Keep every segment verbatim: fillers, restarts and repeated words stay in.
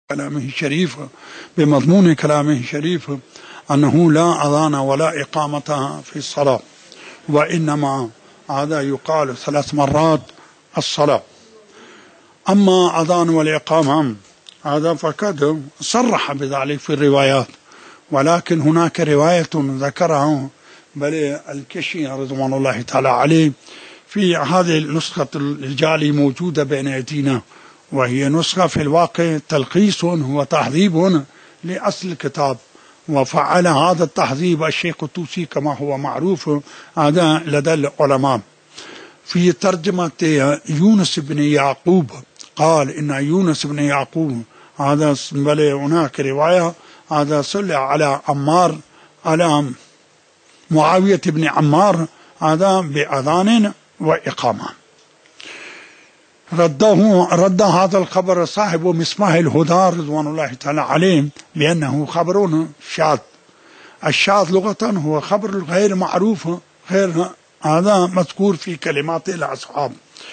كلامه الشريف بمضمون كلامه الشريف أنه لا أذان ولا إقامة في الصلاة، وإنما هذا يقال ثلاث مرات الصلاة. أما أذان والإقامة هذا فقد صرح بذلك في الروايات، ولكن هناك رواية ذكرها بل الكشي رضوان الله تعالى عليه في هذه النسخة الجالي موجودة بين أيدينا، وهي نسخة في الواقع تلخيص وتحذيب لأصل الكتاب، وفعل هذا التحذيب الشيخ الطوسي كما هو معروف هذا لدى العلماء. في ترجمة يونس بن يعقوب قال إن يونس بن يعقوب هذا بل هناك رواية هذا صلى على عمار على معاوية بن عمار هذا بأذان وإقامة. رده رد هذا الخبر صاحب مصباح الهدى رضوان الله تعالى عليه بأنه خبر شاذ. الشاذ لغة هو خبر غير معروف غير هذا مذكور في كلمات الأصحاب،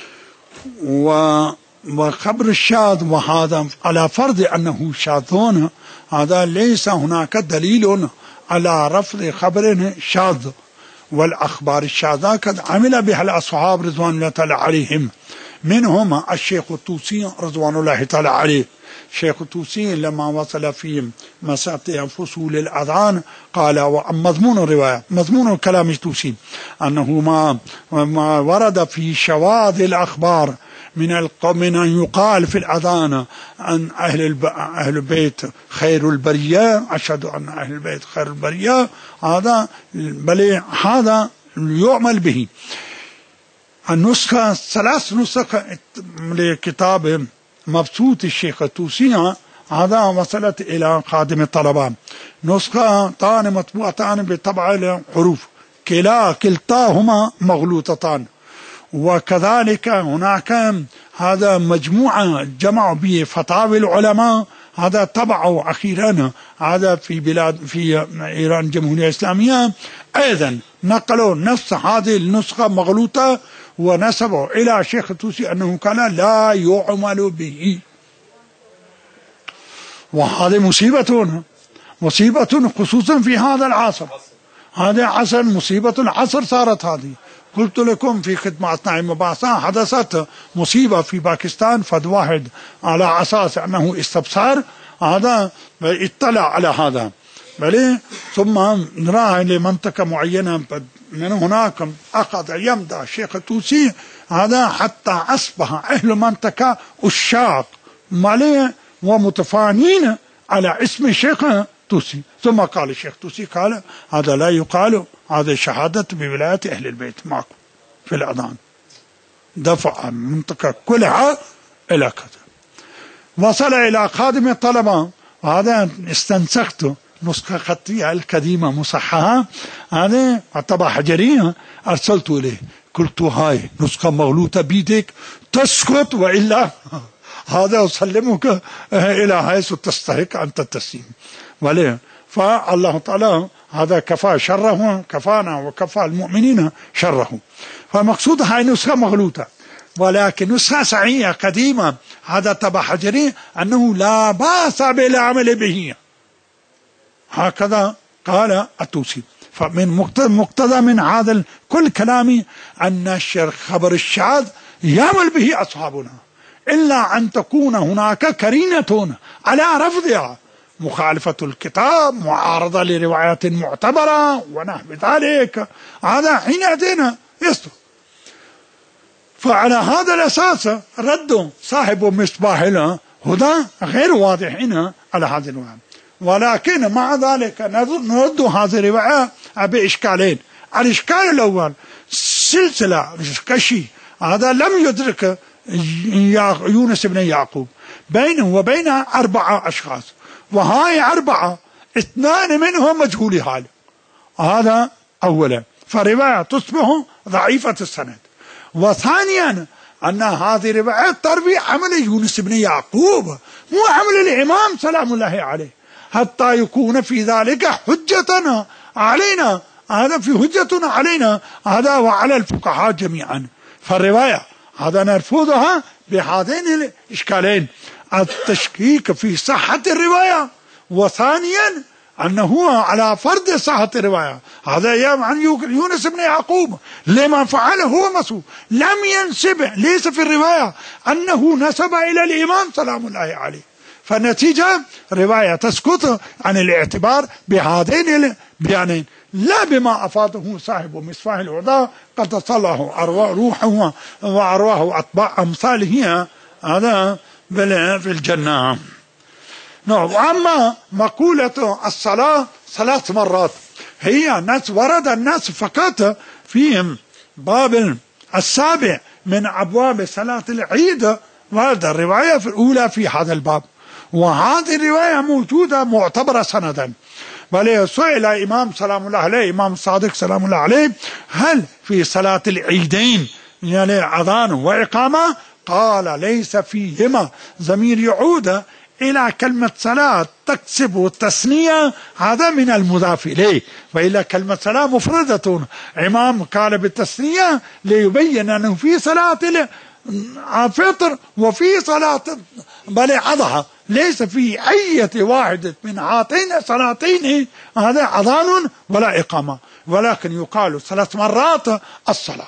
وخبر الشاذ وهذا على فرض أنه شاذون هذا ليس هناك دليل على رفض خبر شاذ، والأخبار الشاذة قد عمل بها الأصحاب رضوان الله تعالى عليهم، منهم الشيخ الطوسي رضوان الله تعالى عليه. الشيخ الطوسي لما وصل في مسألة فصول الأذان قال ومضمون الرواية مضمون كلام الطوسي أنه ما, ما ورد في شواذ الأخبار من القوم من أن يقال في الأذان أن أهل, الب... أهل البيت خير البرية، أشهد أن أهل البيت خير البرية، هذا بل هذا يعمل به. النسخة ثلاث نسخ لكتاب مبسوط الشيخ الطوسي هذا وصلت إلى خادم الطلبة، نسختان مطبوعتان بطبع الحروف كلا كلتاهما مغلوطتان، وكذلك هناك هذا مجموعة جمعوا به فتاوى العلماء هذا طبعوا أخيرا هذا في بلاد في إيران الجمهورية الإسلامية أيضا نقلوا نفس هذه النسخة مغلوطة ونسبوا إلى شيخ الطوسي أنه كان لا يعمل به، وهذه مصيبة مصيبة خصوصا في هذا العصر. هذا عصر مصيبة العصر صارت هذه. قلت لكم في خدمة أثناء المباحثة حدثت مصيبة في باكستان، فد واحد على أساس أنه استبصار هذا اطلع على هذا بل ثم راح لمنطقة معينة من هناك أخذ يمدح الشيخ الطوسي هذا حتى أصبح أهل المنطقة أشاق ماليه ومتفانين على اسم الشيخ الطوسي. ثم قال الشيخ الطوسي قال هذا لا يقال، هذا شهادة بولاية أهل البيت معكم في الأذان، دفع المنطقة كلها إلى كذا. وصل إلى خادم الطلبة وهذا استنسخت نسخة خطية القديمة مصححة هذا طبعة حجرية أرسلت إليه قلت هاي نسخة مغلوطة بيدك تسكت وإلا هذا أسلمك إلى حيث تستحق أن تتسلم وليه. فالله تعالى هذا كفى شره كفانا وكفى المؤمنين شره. فمقصود هاي نسخة مغلوطة، ولكن نسخة صحيحة قديمة هذا طبع حجري أنه لا بأس بالعمل به، هكذا قال الطوسي. فمن مقتضى من هذا كل كلامي أن خبر الشاذ يعمل به أصحابنا، إلا أن تكون هناك كرينة على رفضها، مخالفة الكتاب، معارضة لروايات معتبرة ونحو ذلك، هذا حينئذ يصدق. فعلى هذا الأساس رد صاحب مصباح الهدى غير واضحين على هذه الرواية، ولكن مع ذلك نرد هذه الرواية بإشكالين. الإشكال الأول سلسلة كشي هذا لم يدرك يونس بن يعقوب، بينه وبين أربعة أشخاص، وهاي أربعة اثنان منهم مجهول حال، هذا أولا، فرواية تصبح ضعيفة السند. وثانيا أن هذه الرواية تروي عمل يونس بن يعقوب مو عمل الإمام سلام الله عليه، حتى يكون في ذلك حجة علينا، هذا في حجة علينا هذا وعلى الفقهاء جميعا. فالرواية هذا نرفضها بهذين الإشكالين. التشكيك في صحة الرواية، وثانيا أنه على فرض صحة الرواية. هذا أيام عن يونس بن يعقوب لما فعله هو مسؤول، لم ينسب، ليس في الرواية أنه نسب إلى الإمام سلام الله عليه، فالنتيجة رواية تسقط عن الاعتبار بهذين البيانين، لا بما أفاده صاحب مصباح الهدى قد صله روحه وأرواح أتباع أمثاله هذا في الجنة. نعم. وأما مقولة الصلاة ثلاث مرات هي نص ورد النص فقط في باب السابع من أبواب صلاة العيد، ورد الرواية في الأولى في هذا الباب، وهذه الرواية موجودة معتبرة سندا. بل سئل إمام سلام الله عليه، إمام الصادق سلام الله عليه، هل في صلاة العيدين يعني أذان وإقامة؟ قال ليس فيهما. ضمير يعود إلى كلمة صلاة تكسب التثنية، هذا من المضاف إليه، وإلا كلمة صلاة مفردة. إمام قال بالتثنية ليبين أنه في صلاة الفطر وفي صلاة بل أضحى، ليس في أي واحدة من هاتين الصلاتين هذا أذان ولا إقامة، ولكن يقال ثلاث مرات الصلاة.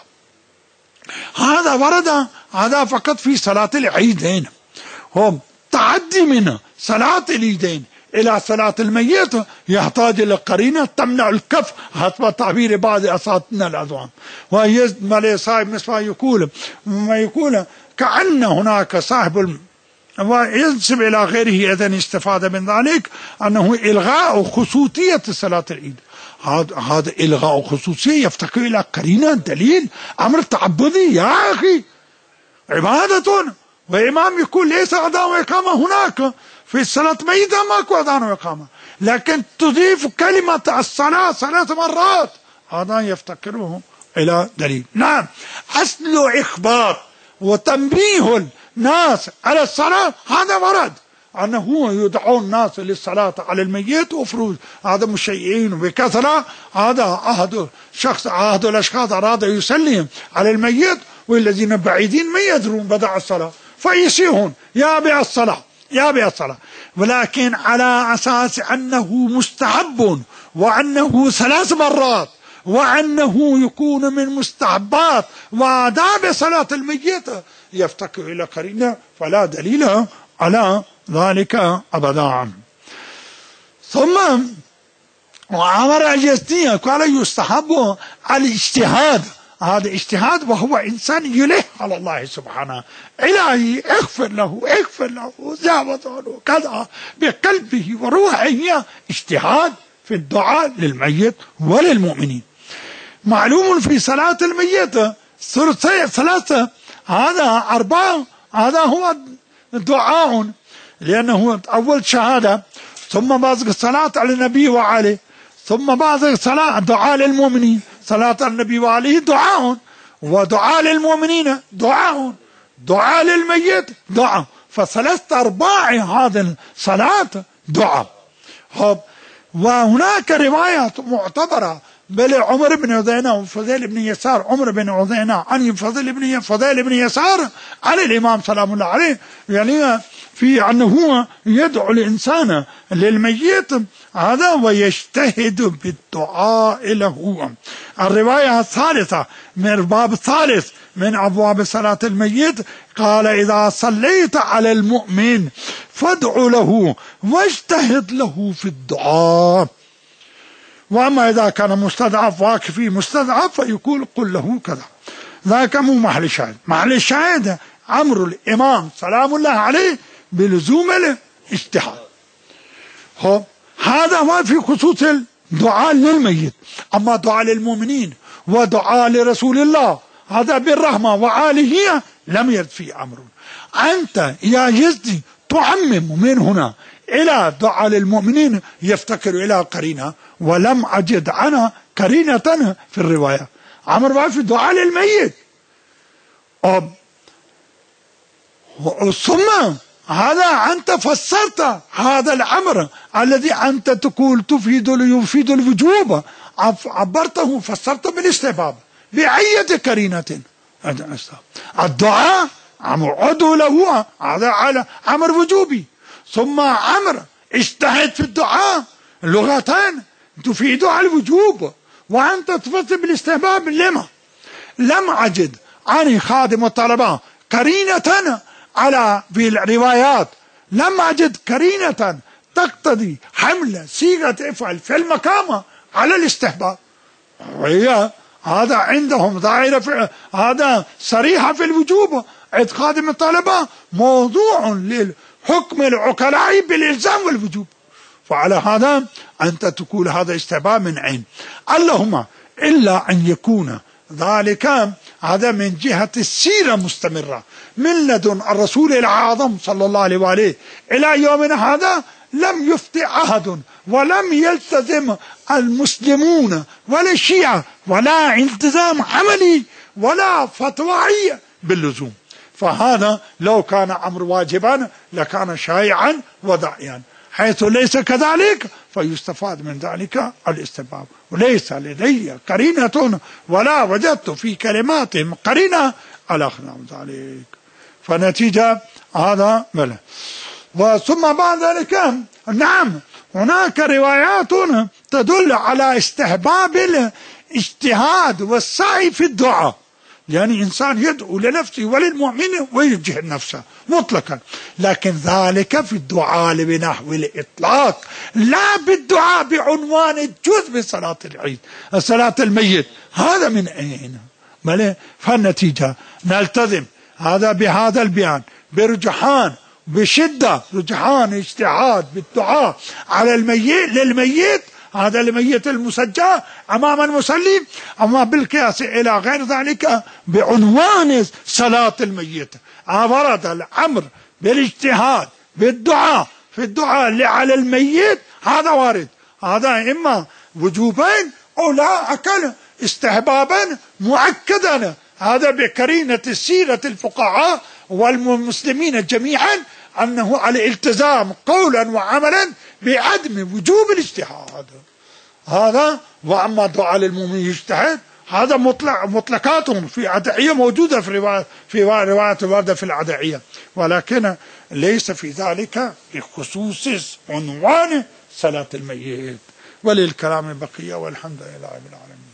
هذا ورد هذا فقط في صلاة العيدين. هم تعدي من صلاة العيدين إلى صلاة الميت يحتاج إلى قرينة تمنع الكف حسب تعبير بعض أساتذتنا الأعظم. ويزمل صاحب مصباح يقول ما يقول كأن هناك صاحب وينسب إلى غيره إذن استفاد من ذلك أنه إلغاء خصوصية صلاة العيد. هذا إلغاء خصوصية يفتقر إلى قرينة دليل أمر تعبدي يا أخي، عبادة. وإمام يقول ليس أذان وإقامة هناك في الصلاة ميتة، ماكو أذان وإقامة، لكن تضيف كلمة الصلاة ثلاث مرات، هذا يفتقره إلى دليل. نعم، أصل إخبار وتنبيه الناس على الصلاة هذا ورد، أنه يدعون الناس للصلاة على الميت وفروض، هذا مشيعين بكثرة. هذا عهد شخص عهد الأشخاص أراد يسلم على الميت، والذين بعيدين ما يدرون بدع الصلاة فيسيهون يا بي الصلاة يا بي الصلاة، ولكن على أساس أنه مستحب وأنه ثلاث مرات وأنه يكون من مستحبات وآداب صلاة الميت يفتقر إلى قرينة، فلا دليل على ذلك أبدا. ثم وعمر الجزنية قال يستحب الاجتهاد. هذا اجتهاد وهو إنسان يلح على الله سبحانه، إلهي اغفر له اغفر له زاوت له كذا بقلبه وروحه، اجتهاد في الدعاء للميت وللمؤمنين. معلوم في صلاة الميت ثلاثة هذا أربعة، هذا هو دعاء، لأنه أول شهادة، ثم بعد الصلاة على النبي وعليه، ثم بعد الصلاة دعاء للمؤمنين، صلاة على النبي وعليه دعاء، ودعاء للمؤمنين دعاء، دعاء للميت دعاء، فثلاثة أرباع هذه الصلاة دعاء. وهناك روايات معتبرة بل عمر بن عذينة وفضيل بن يسار، عمر بن عذينة عن فضيل بن فضيل بن يسار عن الإمام سلام الله عليه، يعني في أنه يدعو الإنسان للميت هذا ويجتهد بالدعاء له. الرواية الثالثة من الباب الثالث من أبواب صلاة الميت قال إذا صليت على المؤمن فادع له واجتهد له في الدعاء، وأما إذا كان مستضعف واقفي مستضعف فيقول قل له كذا. ذاك مو محل الشاهد. محل الشاهد أمر الإمام سلام الله عليه بلزوم الاجتهاد. هذا ما في خصوص الدعاء للميت. أما دعاء للمؤمنين ودعاء لرسول الله هذا بالرحمة وآله لم يرد فيه أمر. أنت يا يزدي تعمم من هنا إلى دعاء للمؤمنين يفتكر إلى قرينة، ولم أجد أنا قرينة في الرواية. أمر ما في دعاء للميت. ثم هذا أنت فسرت هذا الأمر الذي أنت تقول تفيد يفيد الوجوب، عبرته فسرته بالاستحباب بأية قرينة. الدعاء عدو له هذا على أمر وجوبي، ثم أمر اجتهد في الدعاء، اللغتان تفيد على الوجوب وأنت تفسر بالاستحباب. لما لم أجد عن خادم الطلبة قرينة على في الروايات، لم أجد قرينة تقتضي حمل صيغة افعل في المقام على الاستحباب، وهي هذا عندهم ظاهرة، هذا صريحة في الوجوب. عند خادم الطلبة موضوع للحكم العقلاء بالإلزام والوجوب، فعلى هذا أنت تقول هذا استحباب من عين. اللهم إلا أن يكون ذلك هذا من جهة السيرة مستمرة من لدن الرسول الأعظم صلى الله عليه وآله إلى يومنا هذا، لم يفتي أحد ولم يلتزم المسلمون ولا الشيعة ولا التزام عملي ولا فتوى باللزوم. فهذا لو كان أمر واجبا لكان شائعا وداعيا، حيث ليس كذلك فيستفاد من ذلك الاستحباب. وليس لدي قرينة ولا وجدت في كلماتهم قرينة على خلاف ذلك، فنتيجة هذا بلى. وثم بعد ذلك نعم هناك روايات تدل على استحباب الاجتهاد والسعي في الدعاء، يعني إنسان يدعو لنفسه وللمؤمن ويجهد نفسه مطلقا، لكن ذلك في الدعاء بنحو الإطلاق، لا بالدعاء بعنوان الجزء بصلاة العيد صلاة الميت. هذا من أين؟ فالنتيجة نلتزم هذا بهذا البيان برجحان بشدة، رجحان اجتهاد بالدعاء على الميت للميت، هذا الميت المسجى أمام المصلي، أما بالقياس إلى غير ذلك بعنوان صلاة الميت ورد الأمر بالاجتهاد بالدعاء في الدعاء على الميت، هذا وارد، هذا إما وجوبين أو لا أكل استحبابا مؤكدا، هذا بقرينة السيرة الفقهاء والمسلمين جميعا أنه على التزام قولا وعملا بعدم وجوب الاجتهاد هذا. وأما دعاء للمؤمن يجتهد هذا مطلق مطلقاتهم في أدعية موجودة في رواية في رواية واردة في الأدعية، ولكن ليس في ذلك بخصوص عنوان صلاة الميت. وللكلام بقية والحمد لله رب العالمين.